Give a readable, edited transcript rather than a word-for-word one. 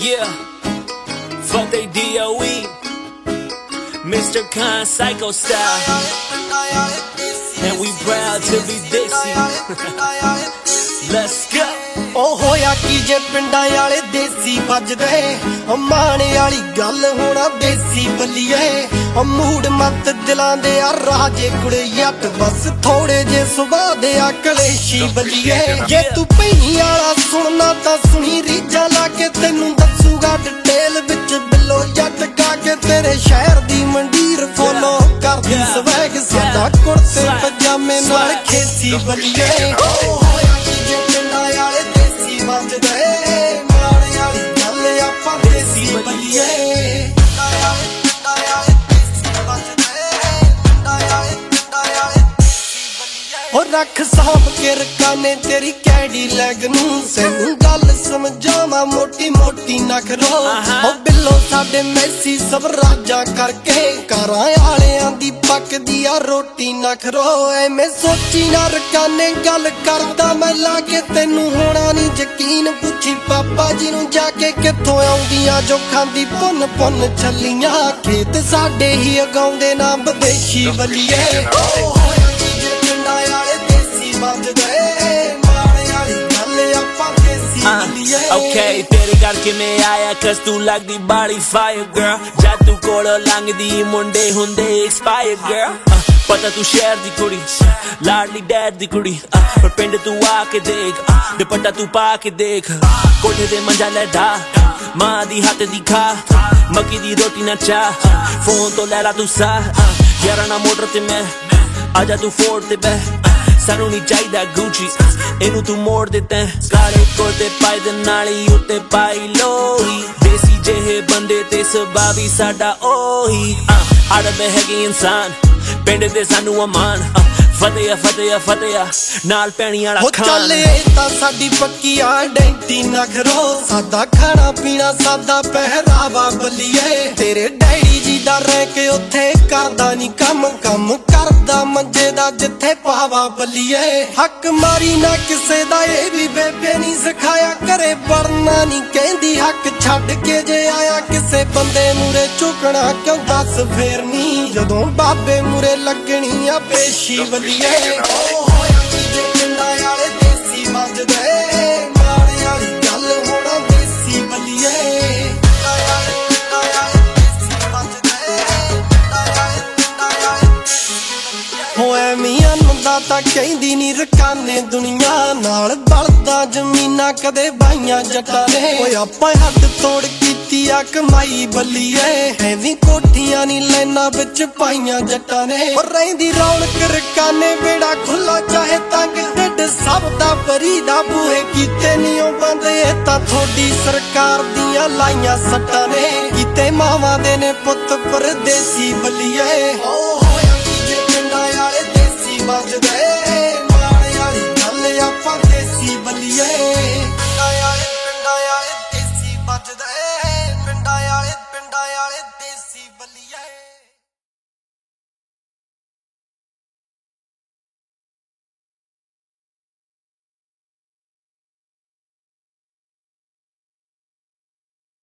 Yeah, fuck they DOE, Mr. Khan Psycho style, and we proud to be Dixie. Let's go. ਉਹ ਹੋਇਆ ਕੀ ਜੇ ਪਿੰਡਾਂ ਵਾਲੇ ਦੇਸੀ ਵੱਜਦੇ ਮਾਣੇ ਵਾਲੀ ਗੱਲ ਹੋਣਾ ਦੇਸੀ ਬੱਲੀਏ ਮੂਡ ਮੱਤ ਦਿਲਾਂ ਦੇ ਆ ਰਾਜੇ ਕੁੜੇ ਯੱਟ ਬਸ ਥੋੜੇ ਜੇ ਸੁਭਾਅ ਦੇ ਆ ਕਲੇਸ਼ੀ ਬੱਲੀਏ ਜੇ ਤੂੰ ਪਈ ਵਾਲਾ ਸੁਣਨਾ ਤਾਂ ਸੁਣੀ ਰੀਝਾਂ ਲਾ ਕੇ ਤੈਨੂੰ ਦੱਸੂਗਾ ਡਿਟੇਲ ਵਿੱਚ ਬਿੱਲੋ ਜੱਟ ਗਾ ਕੇ ਤੇਰੇ ਸ਼ਹਿਰ ਦੀ ਮੰਡੀਰ ਫੋਲੋ ਕਰਦੀ ਸਵੈਗ ਸਾਡਾ ਕੁੜਤੇ ਪਜਾਮੇ ਨਾਲ ਖੇਸੀ ਬੱਲੀਏ रख साहब के रकाने तेरी कैडी लैग नूं सैनू गल समझावा मोटी मोटी नख रो ओ बिल्लो साडे मैसी सब राजा करके घरां आलियां दी पकदी आ रोटी नख रो एवें सोची ना रकाने गल करदा मैं लाके तैनू होना नी यकीन पुछी पापा जी नूं जाके कित्थों आउंदियां जो खांदी पुन पुन छल्लियां खेत साडे ही उगाउंदे ना विदेशी बल्लीए Okay, तेरे करके मैं आया cause तू लगदी body fire girl जादू कोड़ो लंघदी मुंडे हुंदे expire girl पता तू शहर दी कुड़ी लाडली डैड दी कुड़ी पर पिंड तू आके देख दुपट्टा तू पा के देख कोठे दे मंजा ले ढा मां दी हत्थ दी खा मक्की दी रोटी ना चा फोन तो लैला तू सा यारा ना मोटर ते मैं आजा तू फोड़ ते बह सानू नहीं चाहिदा गुची इनू तू मोड़ देते काले कोटे पाई दे नाली उत्ते पाई लोही देसी जेहे बंदे ते सुभा भी साडा ओही आड़े हैगे इंसान पिंड दे सानू अमान फतेया फतेया फतेया नाल पैणी वाला खान चल तां साडी पक्की आइडेंटिटी नखरो सादा खाना पीना सादा पहरावा बल्लीए तेरे डैडी जी दा रह के उत्थे करदा नी कम कम करदा मंजे दा जिथे पावा बल्लीए हक मारी ना किसे दा ए भी बेबे नी सिखाया करे पढ़ना नी कहंदी हक छड्ड के जे आया किसे बंदे मूरे झुकना क्यों दस फेर नी जदों बाबे मूरे लगनी आ पेशी बल्लीए ਕਹਿੰਦੀ ਨੀ ਰਕਾਨੇ ਦੁਨੀਆ ਨਾਲ ਬਲਦਾ ਜ਼ਮੀਨਾਂ ਕਦੇ ਬਾਈਆਂ ਜੱਟਾਂ ਨੇ ਓਏ ਆਪਾਂ ਹੱਦ ਤੋੜ ਕੀਤੀ ਆ ਕਮਾਈ ਬੱਲੀਏ ਐਵੇਂ ਕੋਠੀਆਂ ਨੀ ਲੈਣਾ ਵਿੱਚ ਪਾਈਆਂ ਜੱਟਾਂ ਨੇ ਓ ਰਹਿੰਦੀ ਰੌਣਕ ਰਕਾਨੇ ਬੇੜਾ ਖੁੱਲਾ ਚਾਹੇ ਤੰਗ ਢਿੱਡ ਸਭ ਦਾ ਭਰੀ ਦਾ ਬੂਹੇ ਕੀਤੇ ਨੀ ਉਹ ਬੰਦੇ ਤਾਂ ਥੋੜੀ ਸਰਕਾਰ ਦੀਆਂ ਲਾਈਆਂ ਸੱਟਾਂ ਨੇ ਕੀਤੇ ਮਾਵਾਂ ਦੇ ਨੇ ਪੁੱਤ ਪਰਦੇਸੀ ਬੱਲੀਏ